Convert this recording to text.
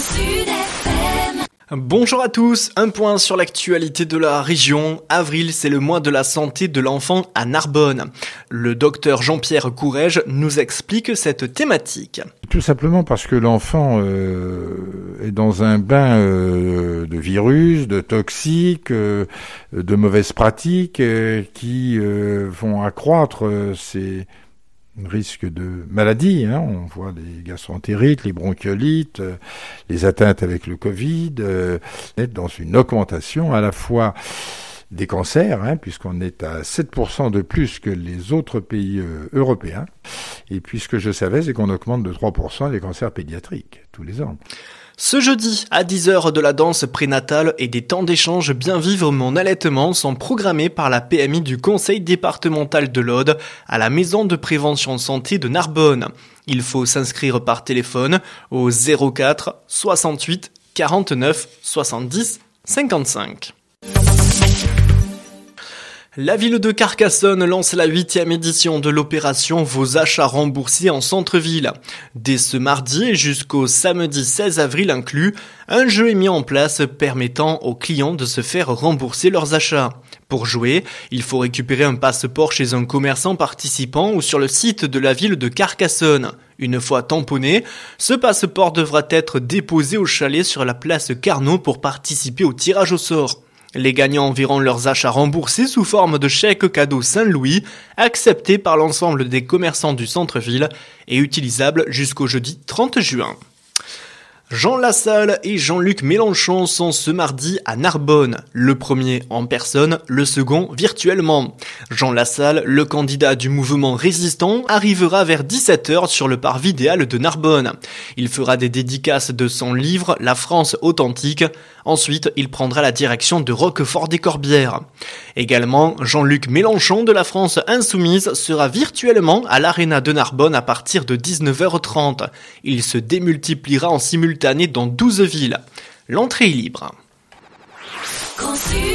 Sud FM. Bonjour à tous, un point sur l'actualité de la région. Avril, c'est le mois de la santé de l'enfant à Narbonne. Le docteur Jean-Pierre Courrèges nous explique cette thématique. Tout simplement parce que l'enfant est dans un bain de virus, de toxiques, de mauvaises pratiques qui vont accroître ces risques de maladies. On voit les gastroentérites, les bronchiolites, les atteintes avec le Covid, être dans une augmentation à la fois des cancers, puisqu'on est à 7% de plus que les autres pays européens. Et puis ce que je savais, c'est qu'on augmente de 3% les cancers pédiatriques tous les ans. Ce jeudi, à 10h, de la danse prénatale et des temps d'échange Bien vivre mon allaitement sont programmés par la PMI du Conseil départemental de l'Aude à la Maison de prévention santé de Narbonne. Il faut s'inscrire par téléphone au 04 68 49 70 55. La ville de Carcassonne lance la 8e édition de l'opération Vos achats remboursés en centre-ville. Dès ce mardi et jusqu'au samedi 16 avril inclus, un jeu est mis en place permettant aux clients de se faire rembourser leurs achats. Pour jouer, il faut récupérer un passeport chez un commerçant participant ou sur le site de la ville de Carcassonne. Une fois tamponné, ce passeport devra être déposé au chalet sur la place Carnot pour participer au tirage au sort. Les gagnants verront leurs achats remboursés sous forme de chèque cadeau Saint-Louis, accepté par l'ensemble des commerçants du centre-ville et utilisable jusqu'au jeudi 30 juin. Jean Lassalle et Jean-Luc Mélenchon sont ce mardi à Narbonne. Le premier en personne, le second virtuellement. Jean Lassalle, le candidat du mouvement résistant, arrivera vers 17h sur le parvis des Halles de Narbonne. Il fera des dédicaces de son livre La France authentique. Ensuite, il prendra la direction de Roquefort-des-Corbières. Également, Jean-Luc Mélenchon de la France insoumise sera virtuellement à l'Arena de Narbonne à partir de 19h30. Il se démultipliera en simultané dans 12 villes. L'entrée est libre. Grand Sud